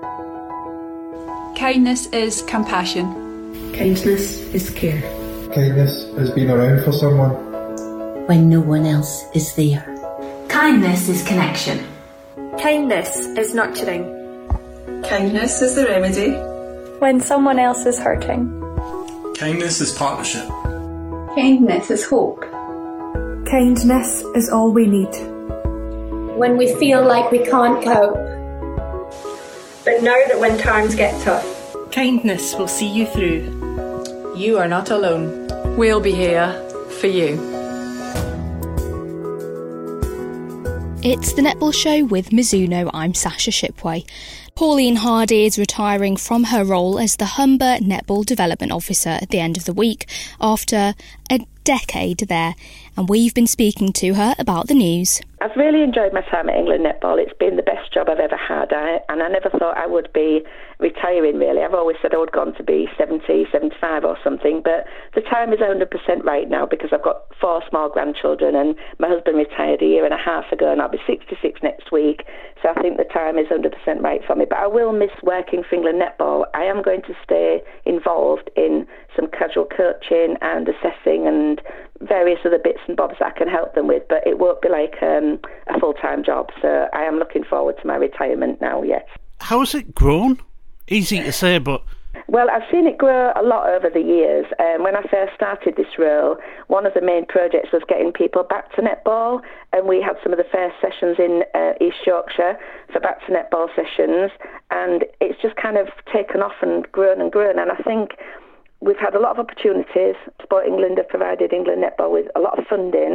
Kindness is compassion. Kindness is care. Kindness is being around for someone when no one else is there. Kindness is connection. Kindness is nurturing. Kindness is the remedy when someone else is hurting. Kindness is partnership. Kindness is hope. Kindness is all we need when we feel like we can't cope, but know that when times get tough, kindness will see you through. You are not alone. We'll be here for you. It's the Netball Show with Mizuno. I'm Sasha Shipway. Pauline Hardy is retiring from her role as the Humber Netball Development Officer at the end of the week after a decade there, and we've been speaking to her about the news. I've really enjoyed my time at England Netball. It's been the best job I've ever had, and I never thought I would be retiring, really. I've always said I would go on to be 70, 75 or something, but the time is 100% right now because I've got 4 small grandchildren, and my husband retired a year and a half ago, and I'll be 66 next week, so I think the time is 100% right for me. But I will miss working for England Netball. I am going to stay involved in some casual coaching and assessing and various other bits and bobs that I can help them with, but it won't be like a full-time job, so I am looking forward to my retirement now, yes. How has it grown? Easy to say, but... Well, I've seen it grow a lot over the years. When I first started this role, one of the main projects was getting people back to netball, and we had some of the first sessions in East Yorkshire for back to netball sessions, and it's just kind of taken off and grown, and I think we've had a lot of opportunities. Sport England have provided England Netball with a lot of funding.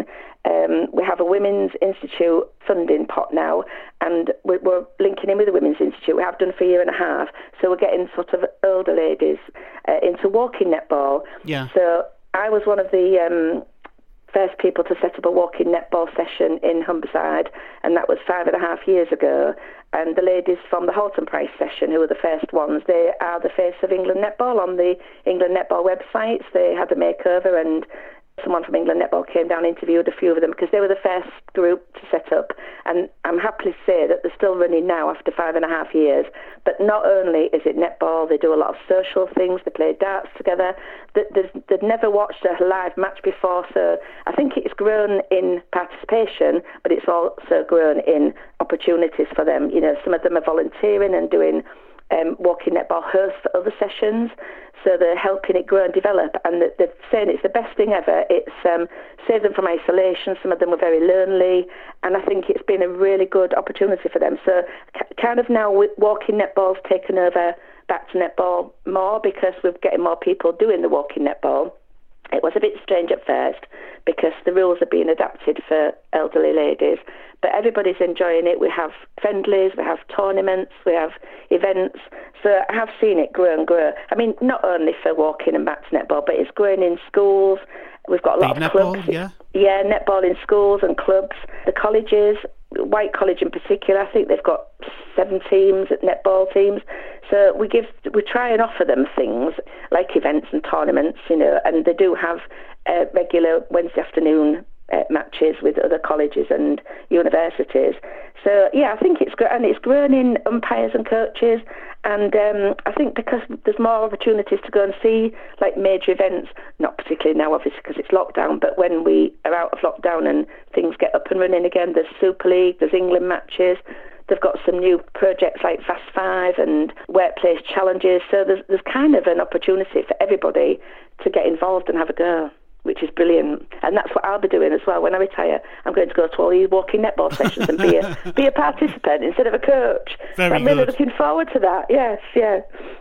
We have a Women's Institute funding pot now, and we're linking in with the Women's Institute. We have done for a year and a half, so we're getting sort of older ladies into walking netball. Yeah. So I was one of the first people to set up a walking netball session in Humberside, and that was 5.5 years ago. And the ladies from the Halton Price session, who were the first ones, they are the face of England Netball on the England Netball websites. They had a makeover, and someone from England Netball came down and interviewed a few of them because they were the first group to set up. And I'm happy to say that they're still running now after 5.5 years. But not only is it netball, they do a lot of social things. They play darts together. They've never watched a live match before, so I think it's grown in participation, but it's also grown in opportunities for them. You know, some of them are volunteering and doing walking netball hosts for other sessions, so they're helping it grow and develop, and they're saying it's the best thing ever. It's saved them from isolation. Some of them were very lonely, and I think it's been a really good opportunity for them. So kind of now walking netball's taken over back to netball more because we're getting more people doing the walking netball. It was a bit strange at first because the rules are being adapted for elderly ladies, but everybody's enjoying it. We have friendlies, we have tournaments, we have events. So I have seen it grow and grow. I mean, not only for walking and back to netball, but it's growing in schools. We've got a lot of clubs. Yeah, netball in schools and clubs. The colleges, White College in particular, I think they've got 7 teams, netball teams. So we try and offer them things like events and tournaments, you know, and they do have regular Wednesday afternoon matches with other colleges and universities. So yeah, I think it's grown in umpires and coaches, and I think because there's more opportunities to go and see like major events, not particularly now obviously because it's lockdown, but when we are out of lockdown and things get up and running again, there's Super League, there's England matches. They've got some new projects like Fast 5 and Workplace Challenges, so there's kind of an opportunity for everybody to get involved and have a go, which is brilliant. And that's what I'll be doing as well. When I retire, I'm going to go to all these walking netball sessions and be a participant instead of a coach. Very I'm really good. looking forward to that, yes, yeah.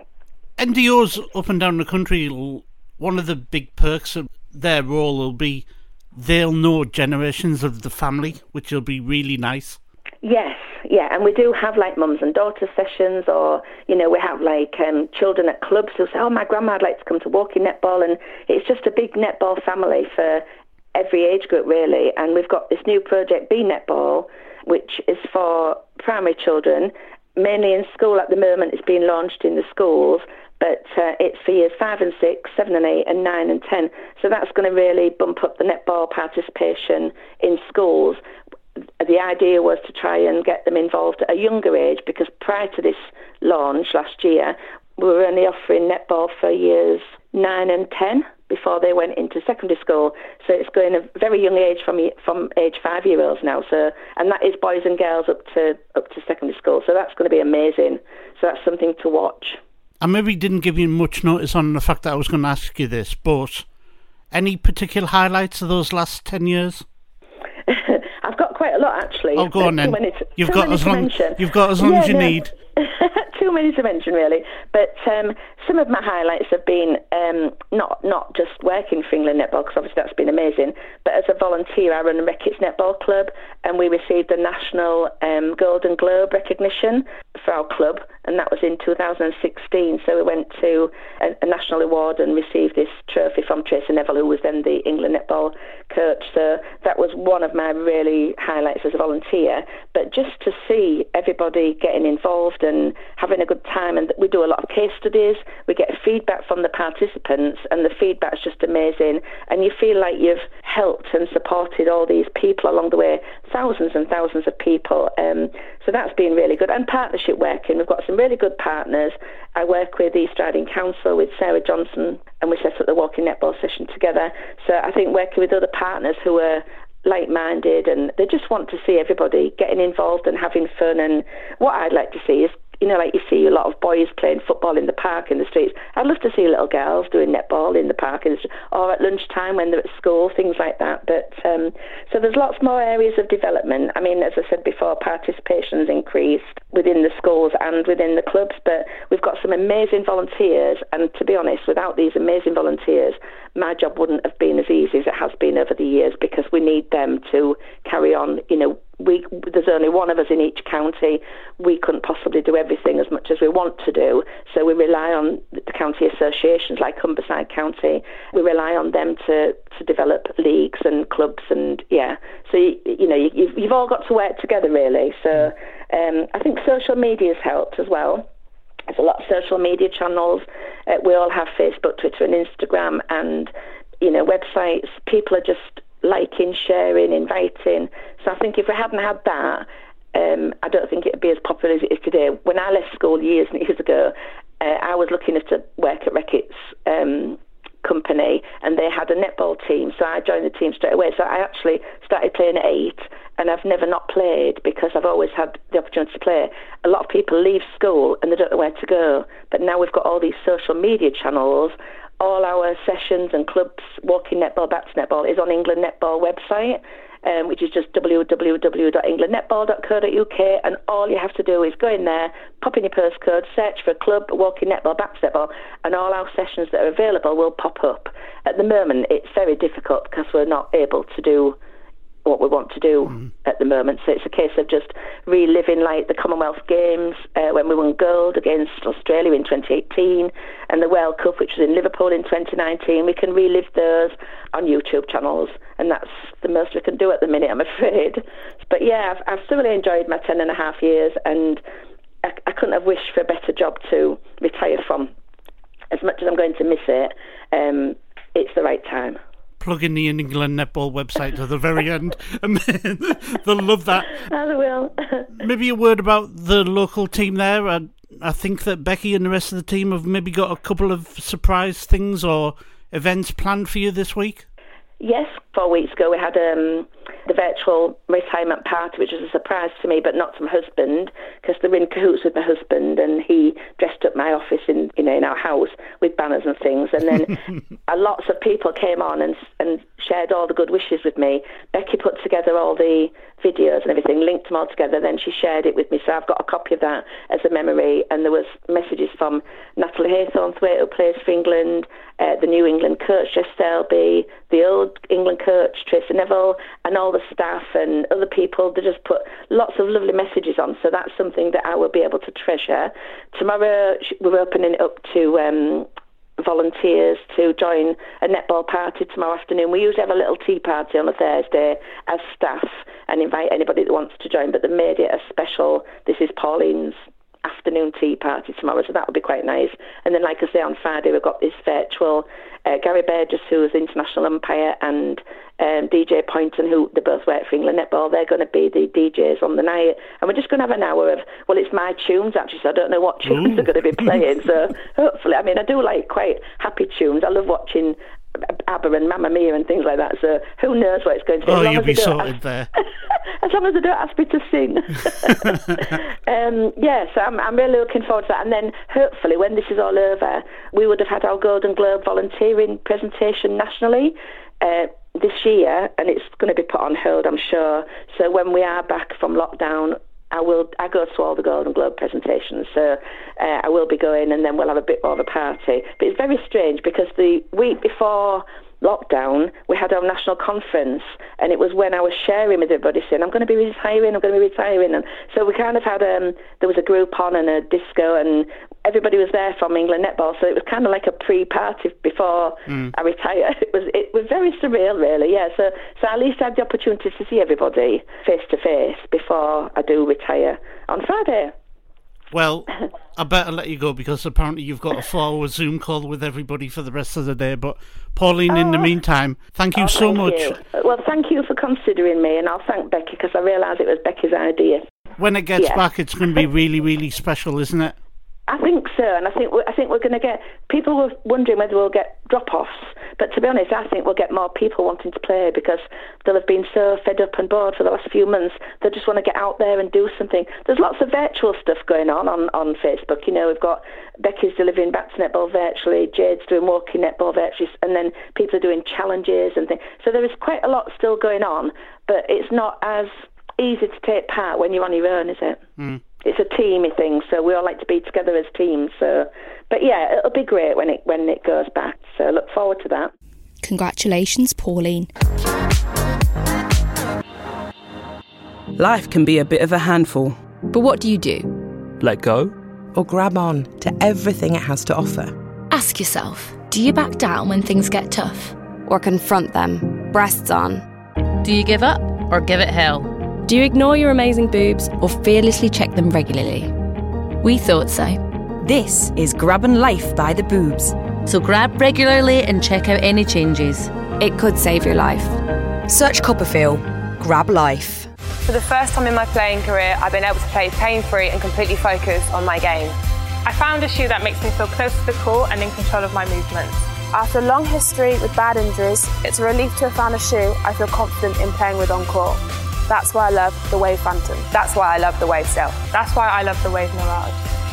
NDOs up and down the country, one of the big perks of their role will be they'll know generations of the family, which will be really nice. Yes, yeah, and we do have like mums and daughters sessions, or, you know, we have like children at clubs who say, oh, my grandma, I'd like to come to walking netball, and it's just a big netball family for every age group really. And we've got this new project, Be Netball, which is for primary children, mainly in school at the moment. It's being launched in the schools, but it's for years 5 and 6, 7 and 8 and 9 and 10. So that's going to really bump up the netball participation in schools. the idea was to try and get them involved at a younger age, because prior to this launch last year, we were only offering netball for years 9 and 10 before they went into secondary school. So it's going a very young age from age 5-year-olds now. So, and that is boys and girls up to secondary school. So that's going to be amazing. So that's something to watch. I maybe didn't give you much notice on the fact that I was going to ask you this, but any particular highlights of those last 10 years? I've got quite a lot, actually. Oh, go on then. You've got as long as you need. Too many to mention, really. But some of my highlights have been not just working for England Netball, because obviously that's been amazing, but as a volunteer, I run Reckitt's Netball Club, and we received the National Golden Globe recognition for our club, and that was in 2016. So we went to a national award and received this trophy from Tracy Neville, who was then the England Netball coach. So that was one of my really highlights as a volunteer. But just to see everybody getting involved and having a good time, and we do a lot of case studies, we get feedback from the participants, and the feedback's just amazing, and you feel like you've helped and supported all these people along the way, thousands and thousands of people. So that's been really good. And partnership working, we've got some really good partners. I work with East Riding Council with Sarah Johnson, and we set up the walking netball session together. So I think working with other partners who are like-minded, and they just want to see everybody getting involved and having fun. And what I'd like to see is, you know, like you see a lot of boys playing football in the park, in the streets. I'd love to see little girls doing netball in the park, or at lunchtime when they're at school, things like that. But so there's lots more areas of development. I mean, as I said before, participation's increased within the schools and within the clubs, but we've got some amazing volunteers, and to be honest, without these amazing volunteers, my job wouldn't have been as easy as it has been over the years, because we need them to carry on. You know, there's only one of us in each county. We couldn't possibly do everything as much as we want to do, so we rely on the county associations like Humberside County. We rely on them to develop leagues and clubs, and so you've all got to work together, really. So I think social media has helped as well. There's a lot of social media channels. We all have Facebook, Twitter and Instagram, and websites. People are just liking, sharing, inviting. So I think if we hadn't had that, I don't think it would be as popular as it is today. When I left school years and years ago, I was lucky enough to work at Reckitt's company, and they had a netball team, so I joined the team straight away. So I actually started playing at 8, and I've never not played because I've always had the opportunity to play. A lot of people leave school and they don't know where to go, but now we've got all these social media channels. All our sessions and clubs, walking netball, back to netball, is on England Netball website, which is just www.englandnetball.co.uk, and all you have to do is go in there, pop in your postcode, search for a club, walking netball, back to netball, and all our sessions that are available will pop up. At the moment, it's very difficult because we're not able to do what we want to do at the moment. So it's a case of just reliving like the Commonwealth Games when we won gold against Australia in 2018, and the World Cup, which was in Liverpool in 2019. We can relive those on YouTube channels, and that's the most we can do at the minute, I'm afraid. But yeah, I've thoroughly enjoyed my 10.5 years, and I couldn't have wished for a better job to retire from. As much as I'm going to miss it, it's the right time. Plug in the England Netball website to the very end. They'll love that. I will. Maybe a word about the local team there. I think that Becky and the rest of the team have maybe got a couple of surprise things or events planned for you this week. Yes, 4 weeks ago we had the virtual retirement party, which was a surprise to me, but not to my husband, because they're in cahoots with my husband, and he dressed up my office in our house with banners and things. And then lots of people came on and shared all the good wishes with me. Becky put together all the videos and everything, linked them all together, then she shared it with me, so I've got a copy of that as a memory. And there was messages from Natalie Haythornthwaite, who plays for England, the new England coach, Jess Selby, the old England coach, Tracy Neville, and all the staff and other people. They just put lots of lovely messages on, so that's something that I will be able to treasure. Tomorrow we're opening it up to volunteers to join a netball party tomorrow afternoon. We usually have a little tea party on a Thursday as staff and invite anybody that wants to join, but they made it a special, this is Pauline's afternoon tea party tomorrow, so that would be quite nice. And then, like I say, on Friday we've got this virtual Gary Burgess, who's the international umpire, and DJ Poynton, who they both work for England Netball. They're going to be the DJs on the night, and we're just going to have an hour of, well, it's my tunes actually, so I don't know what tunes they're going to be playing. So hopefully, I mean, I do like quite happy tunes. I love watching ABBA and Mamma Mia and things like that, so who knows what it's going to be. Oh, you'll be sorted there. As long as they don't ask me to sing. So I'm really looking forward to that. And then hopefully when this is all over, we would have had our Golden Globe volunteering presentation nationally this year, and it's going to be put on hold, I'm sure. So when we are back from lockdown, I go to all the Golden Globe presentations, so I will be going, and then we'll have a bit more of a party. But it's very strange because the week before lockdown, we had our national conference, and it was when I was sharing with everybody saying, I'm going to be retiring, and so we kind of had, there was a group on and a disco, and everybody was there from England Netball, so it was kind of like a pre-party before I retired. It was very surreal, really, yeah. So at least I had the opportunity to see everybody face-to-face before I do retire on Friday. Well, I better let you go because apparently you've got a 4-hour Zoom call with everybody for the rest of the day. But Pauline, in the meantime, thank you so much. Well, thank you for considering me, and I'll thank Becky because I realise it was Becky's idea. When it gets back, it's going to be really, really special, isn't it? I think so, and I think we're going to get, people were wondering whether we'll get drop-offs, but to be honest, I think we'll get more people wanting to play because they'll have been so fed up and bored for the last few months. They just want to get out there and do something. There's lots of virtual stuff going on Facebook. You know, we've got Becky's delivering back to netball virtually, Jade's doing walking netball virtually, and then people are doing challenges and things. So there is quite a lot still going on, but it's not as easy to take part when you're on your own, is it? It's a teamy thing, so we all like to be together as teams. So, but yeah, it'll be great when it goes back. So look forward to that. Congratulations, Pauline. Life can be a bit of a handful. But what do you do? Let go? Or grab on to everything it has to offer? Ask yourself, do you back down when things get tough? Or confront them, breasts on? Do you give up or give it hell? Do you ignore your amazing boobs or fearlessly check them regularly? We thought so. This is Grabbing Life by the Boobs. So grab regularly and check out any changes. It could save your life. Search Copperfield. Grab Life. For the first time in my playing career, I've been able to play pain-free and completely focused on my game. I found a shoe that makes me feel close to the court and in control of my movements. After a long history with bad injuries, it's a relief to have found a shoe I feel confident in playing with on court. That's why I love the Wave Phantom. That's why I love the Wave Stealth. That's why I love the Wave Mirage.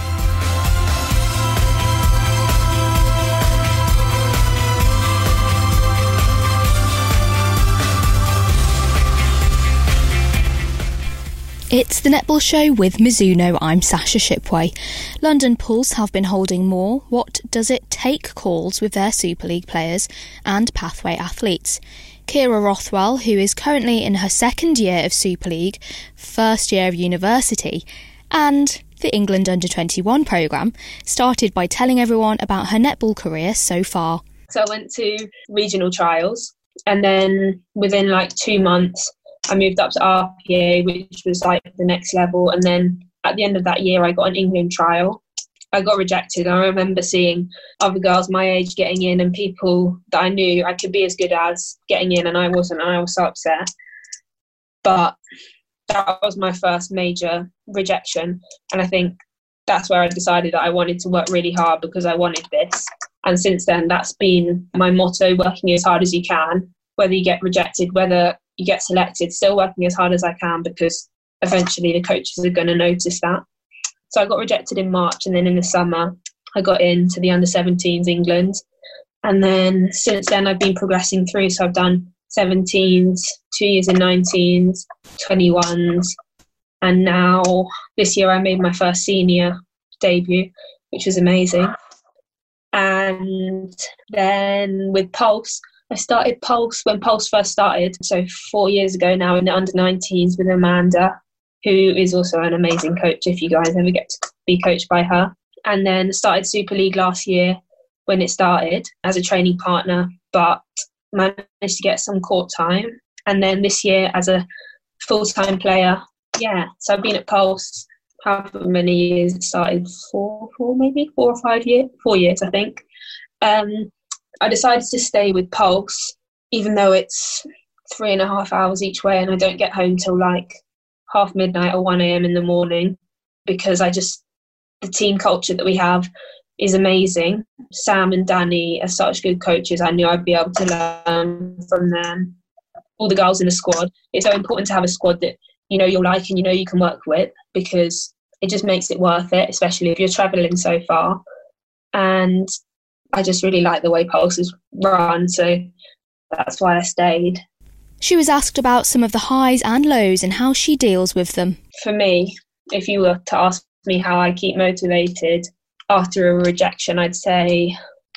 It's the Netball Show with Mizuno. I'm Sasha Shipway. London Pulse have been holding more What Does It Take calls with their Super League players and Pathway athletes. Kira Rothwell, who is currently in her second year of Super League, first year of university, and the England Under-21 programme, started by telling everyone about her netball career so far. So I went to regional trials, and then within 2 months, I moved up to RPA, which was the next level. And then at the end of that year, I got an England trial. I got rejected. I remember seeing other girls my age getting in and people that I knew I could be as good as getting in, and I wasn't, and I was so upset. But that was my first major rejection, and I think that's where I decided that I wanted to work really hard because I wanted this. And since then, that's been my motto, working as hard as you can, whether you get rejected, whether you get selected, still working as hard as I can because eventually the coaches are going to notice that. So I got rejected in March, and then in the summer I got into the Under-17s England. And then since then I've been progressing through. So I've done 17s, 2 years in 19s, 21s. And now this year I made my first senior debut, which was amazing. And then with Pulse, I started Pulse when Pulse first started. So 4 years ago now in the Under-19s with Amanda, who is also an amazing coach if you guys ever get to be coached by her. And then started Super League last year when it started as a training partner, but managed to get some court time. And then this year as a full-time player. Yeah, so I've been at Pulse however many years it started, 4 or 5 years, 4 years, I think. I decided to stay with Pulse, even though it's 3.5 hours each way and I don't get home till like half midnight or 1 a.m. in the morning, because the team culture that we have is amazing. Sam and Danny are such good coaches. I knew I'd be able to learn from them. All the girls in the squad. It's so important to have a squad that you know you'll like and you know you can work with, because it just makes it worth it, especially if you're travelling so far. And I just really like the way Pulse is run, so that's why I stayed. She was asked about some of the highs and lows and how she deals with them. For me, if you were to ask me how I keep motivated after a rejection, I'd say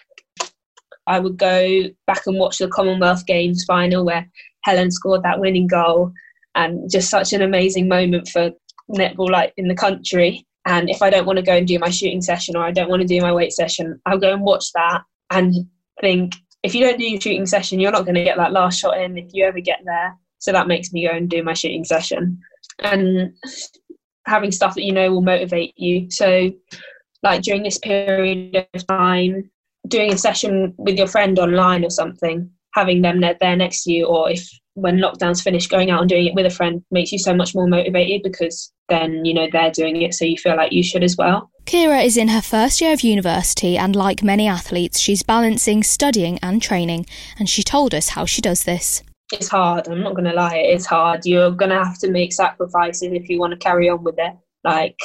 I would go back and watch the Commonwealth Games final where Helen scored that winning goal, and just such an amazing moment for netball like in the country. And if I don't want to go and do my shooting session or I don't want to do my weight session, I'll go and watch that and think, if you don't do your shooting session, you're not going to get that last shot in if you ever get there. So that makes me go and do my shooting session. And having stuff that you know will motivate you. So like during this period of time, doing a session with your friend online or something, having them there next to you, or if when lockdown's finished, going out and doing it with a friend makes you so much more motivated, because then you know they're doing it, so you feel like you should as well. Kira is in her first year of university, and like many athletes, she's balancing studying and training, and she told us how she does this. It's hard, I'm not going to lie, it is hard. You're going to have to make sacrifices if you want to carry on with it. Like,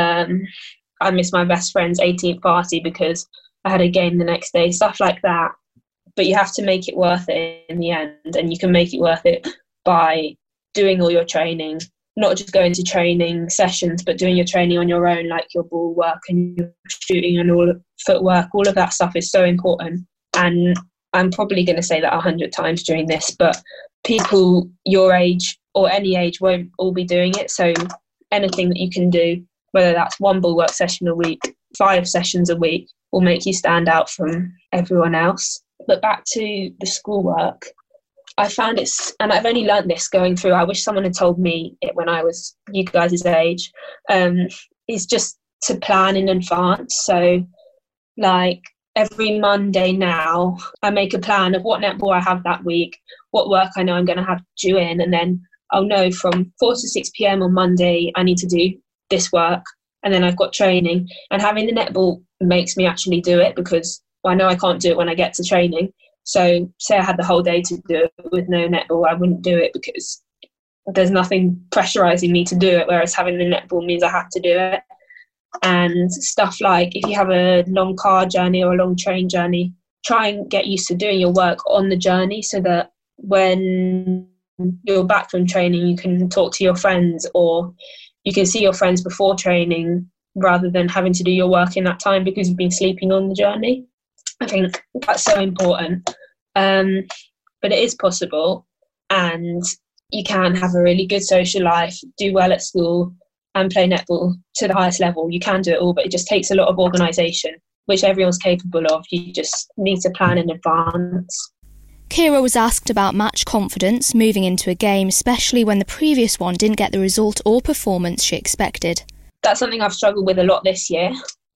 I missed my best friend's 18th party because I had a game the next day, stuff like that. But you have to make it worth it in the end, and you can make it worth it by doing all your training, not just going to training sessions, but doing your training on your own, like your ball work and your shooting and all of footwork. All of that stuff is so important. And I'm probably going to say that 100 times during this, but people your age or any age won't all be doing it. So anything that you can do, whether that's 1 ball work session a week, 5 sessions a week, will make you stand out from everyone else. But back to the schoolwork, I found it's, and I've only learnt this going through, I wish someone had told me it when I was you guys' age, is just to plan in advance. So like every Monday now, I make a plan of what netball I have that week, what work I know I'm going to have due in, and then I'll know from 4 to 6 p.m. on Monday I need to do this work, and then I've got training. And having the netball makes me actually do it, because I know I can't do it when I get to training. So say I had the whole day to do it with no netball, I wouldn't do it because there's nothing pressurising me to do it, whereas having the netball means I have to do it. And stuff like if you have a long car journey or a long train journey, try and get used to doing your work on the journey, so that when you're back from training you can talk to your friends, or you can see your friends before training rather than having to do your work in that time because you've been sleeping on the journey. I think that's so important. But it is possible, and you can have a really good social life, do well at school and play netball to the highest level. You can do it all, but it just takes a lot of organisation, which everyone's capable of. You just need to plan in advance. Kira was asked about match confidence moving into a game, especially when the previous one didn't get the result or performance she expected. That's something I've struggled with a lot this year.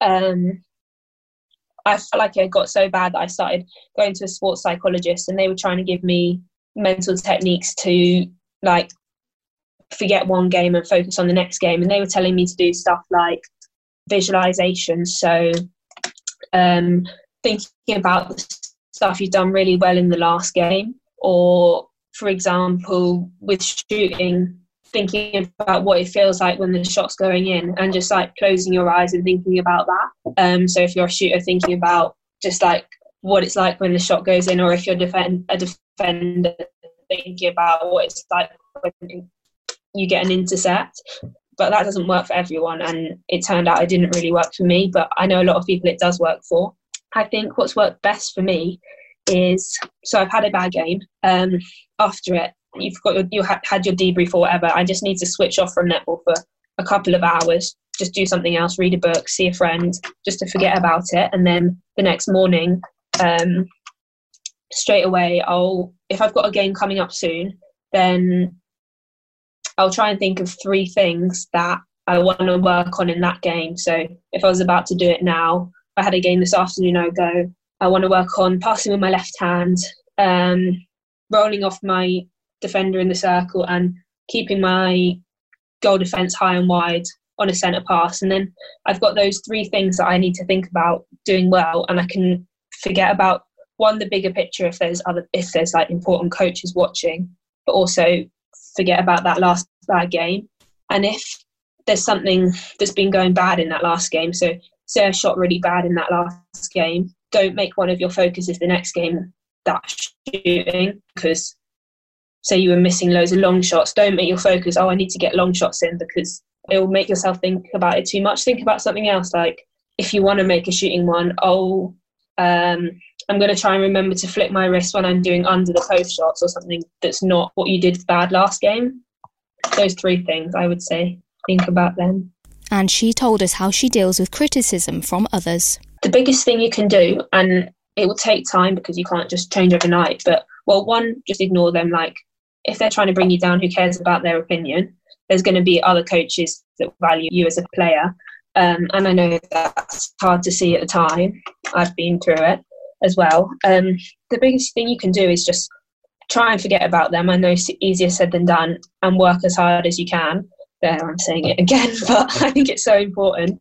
I felt like it got so bad that I started going to a sports psychologist, and they were trying to give me mental techniques to like forget one game and focus on the next game. And they were telling me to do stuff like visualization. So thinking about the stuff you've done really well in the last game, or for example, with shooting, thinking about what it feels like when the shot's going in, and just like closing your eyes and thinking about that. So if you're a shooter, thinking about just like what it's like when the shot goes in, or if you're a defender, thinking about what it's like when you get an intercept. But that doesn't work for everyone, and it turned out it didn't really work for me, but I know a lot of people it does work for. I think what's worked best for me is, so I've had a bad game. After it, you had your debrief or whatever. I just need to switch off from netball for a couple of hours, just do something else, read a book, see a friend, just to forget about it. And then the next morning, straight away, if I've got a game coming up soon, then I'll try and think of 3 things that I want to work on in that game. So if I was about to do it now, if I had a game this afternoon, I would go, I want to work on passing with my left hand, rolling off my defender in the circle and keeping my goal defence high and wide on a centre pass. And then I've got those 3 things that I need to think about doing well, and I can forget about, one, the bigger picture if there's like important coaches watching, but also forget about that last bad game. And if there's something that's been going bad in that last game, so say I shot really bad in that last game, don't make one of your focuses the next game that shooting, because say you were missing loads of long shots, don't make your focus, I need to get long shots in, because it will make yourself think about it too much. Think about something else, like if you want to make a shooting one, I'm going to try and remember to flip my wrist when I'm doing under the post shots or something that's not what you did bad last game. Those 3 things, I would say, think about them. And she told us how she deals with criticism from others. The biggest thing you can do, and it will take time because you can't just change overnight, but, well, one, just ignore them. Like, if they're trying to bring you down, who cares about their opinion? There's going to be other coaches that value you as a player. And I know that's hard to see at the time. I've been through it as well. The biggest thing you can do is just try and forget about them. I know it's easier said than done, and work as hard as you can. There, I'm saying it again, but I think it's so important.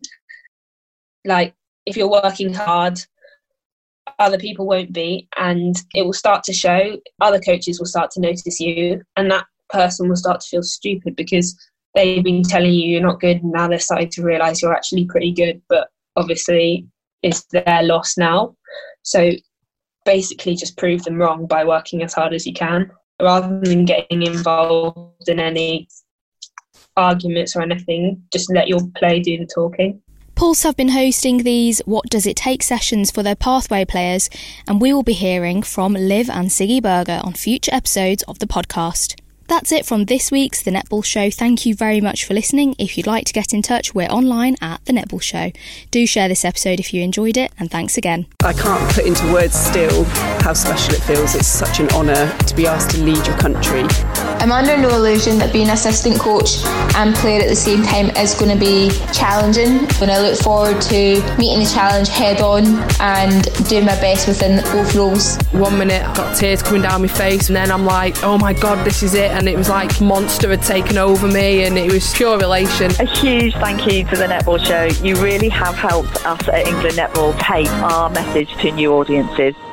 Like, if you're working hard, other people won't be, and it will start to show. Other coaches will start to notice you, and that person will start to feel stupid because they've been telling you you're not good, and now they're starting to realise you're actually pretty good, but obviously it's their loss now. So basically just prove them wrong by working as hard as you can, rather than getting involved in any arguments or anything. Just let your play do the talking. Pulse have been hosting these What Does It Take sessions for their pathway players, and we will be hearing from Liv and Siggy Berger on future episodes of the podcast. That's it from this week's The Netball Show. Thank you very much for listening. If you'd like to get in touch, we're online at The Netball Show. Do share this episode if you enjoyed it, and thanks again. I can't put into words still how special it feels. It's such an honour to be asked to lead your country. I'm under no illusion that being assistant coach and player at the same time is going to be challenging, and I look forward to meeting the challenge head on and doing my best within both roles. 1 minute I got tears coming down my face, and then I'm like, oh my god, this is it. And it was like monster had taken over me, and it was pure elation. A huge thank you to The Netball Show. You really have helped us at England Netball take our message to new audiences.